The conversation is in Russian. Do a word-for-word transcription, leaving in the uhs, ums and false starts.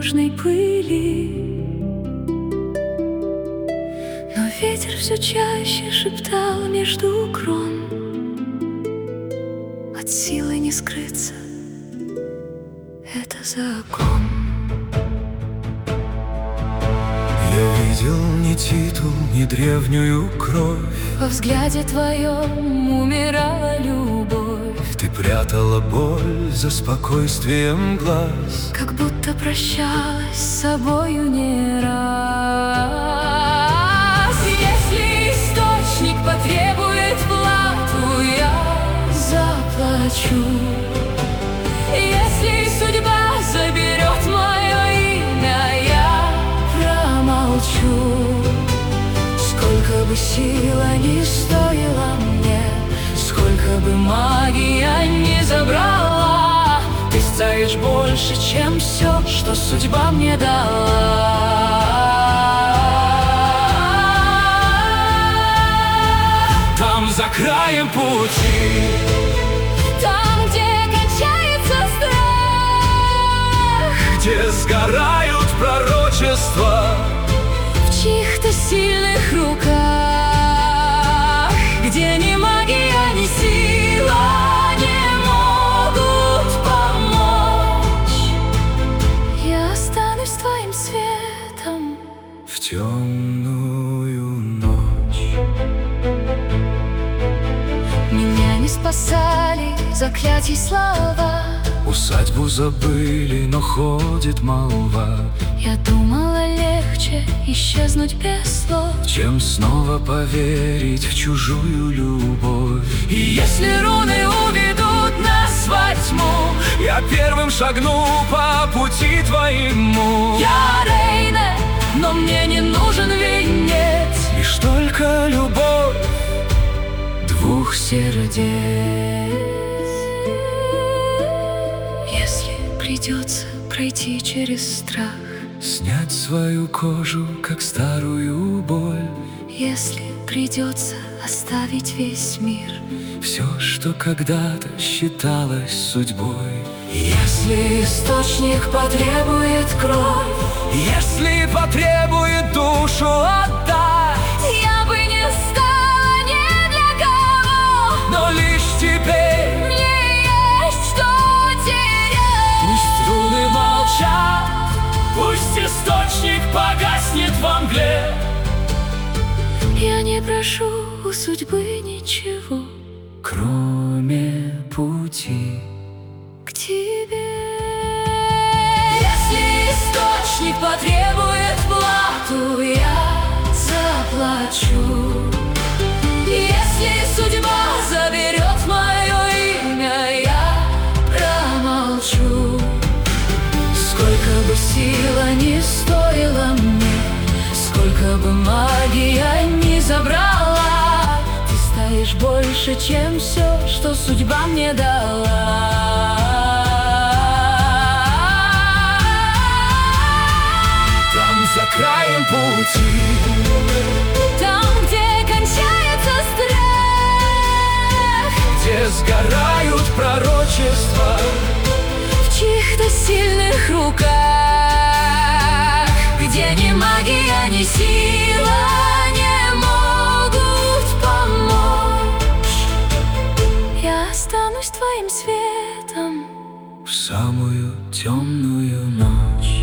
снежной пыли. Но ветер все чаще шептал между крон: от силы не скрыться, это закон. Я видел не титул, не древнюю кровь. Во взгляде твоем умирала любовь. Ты прятала боль за спокойствием глаз, как будто прощалась с собою не раз. Если источник потребует плату, я заплачу. Если судьба заберет мое имя, я промолчу. Сколько бы сила ни стоила мне, сколько бы магия не забрала, ты стоишь больше, чем все, что судьба мне дала. там за краем пути, там, где кончается страх, где сгорают пророчества, в чьих-то сильных руках, где ни магия, ни сила не могут помочь. Я останусь твоим светом в темную ночь. Меня не спасали заклятий слова. Усадьбу забыли, но ходит молва, Я думала, легче исчезнуть без слов, чем снова поверить в чужую любовь. и если руны уведут нас во тьму, Я первым шагну по пути твоему. я Рейне, но мне не нужен венец, Лишь только любовь двух сердец. Если придется пройти через страх, снять свою кожу, как старую боль, если придется оставить весь мир, все, что когда-то считалось судьбой. если источник потребует кровь, Если потребует душу отдать, я бы не стала ни для кого, но лишь теперь мне есть что терять. пусть струны молчат, пусть источник погаснет во мгле. Я не прошу у судьбы ничего, Кроме пути, к тебе. Если источник потребует плату, я заплачу. Если судьба заберет мое имя, я промолчу. Сколько бы сила ни стоила мне, сколько бы магия ни забрала, ты стоишь больше, чем все, что судьба мне дала. там за краем пути, Там, где кончается страх, где сгорают пророчества, в чьих-то сильных руках, где ни магия, ни сила не могут помочь. Я останусь твоим светом в самую темную ночь.